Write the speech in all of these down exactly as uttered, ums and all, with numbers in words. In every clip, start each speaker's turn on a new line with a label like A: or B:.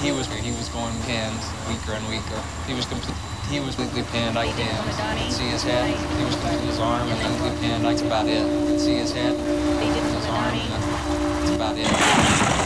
A: he was he was going pinned weaker and weaker. He was complete. He was completely pinned. I can't see his head. He was completely his arm and completely pinned. That's about it. I could see his head, his arm, and that's about it.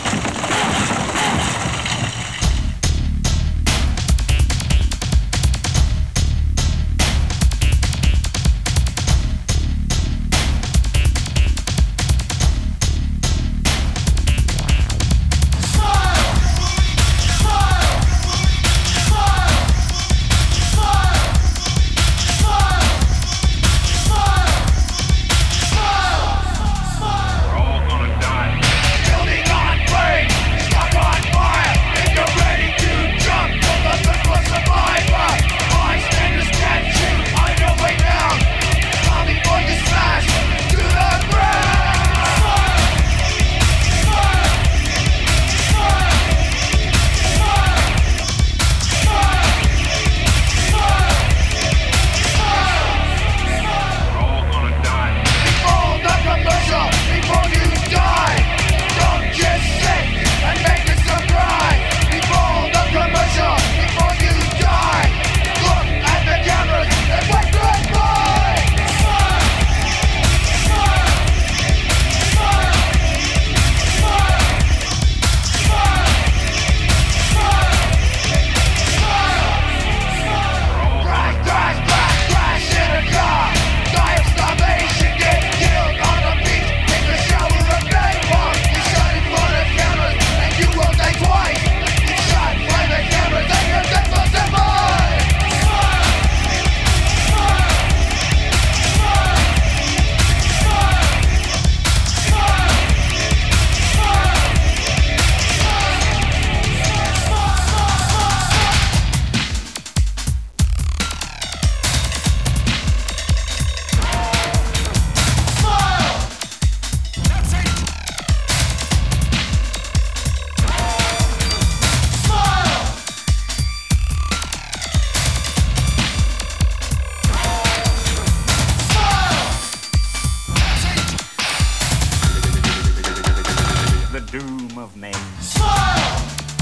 B: Doom of men.
C: Smile!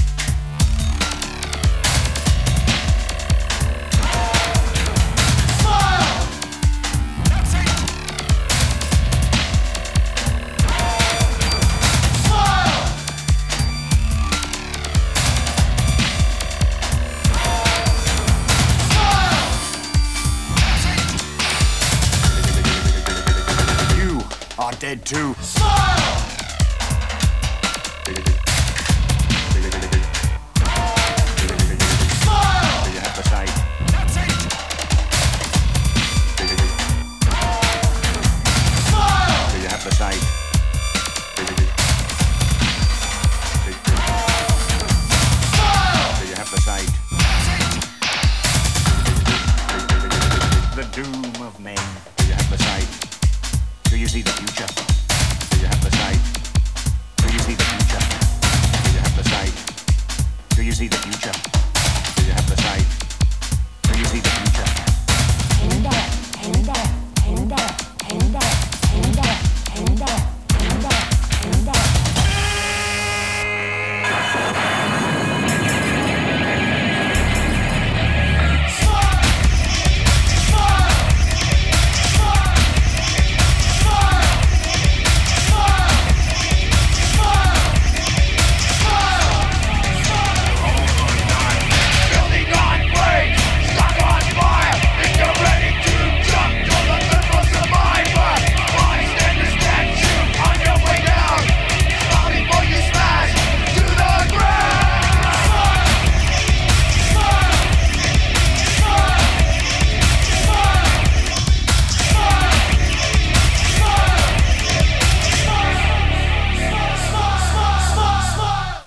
C: Smile! That's it! Smile! Smile! That's it!
B: You are dead too.
C: Smile!
B: Doom of men. Do you have the sight? Do you see the future? Do you have the sight? Do you see the future? Do you have the sight? Do you see the future?